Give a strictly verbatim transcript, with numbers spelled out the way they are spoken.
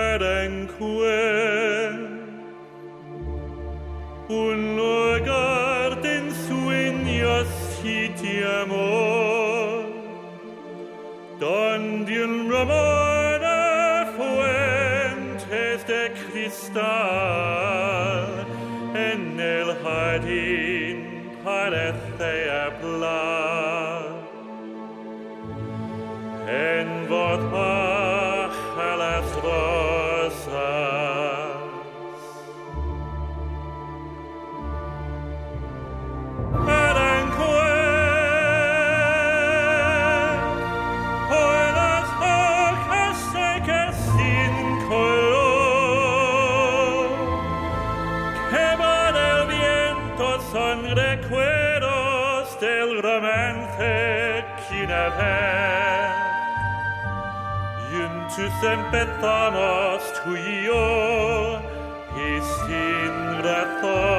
Herenque, un lugar de ensueños y de amor, donde un ramona fuentes de cristal en el jardín parece hablar. En voz baja las rosas. Herenque, hoy las hojas secas sin color que va del viento son recuerdos del romance que una vez juntos empezamos tú y yo y sin razón.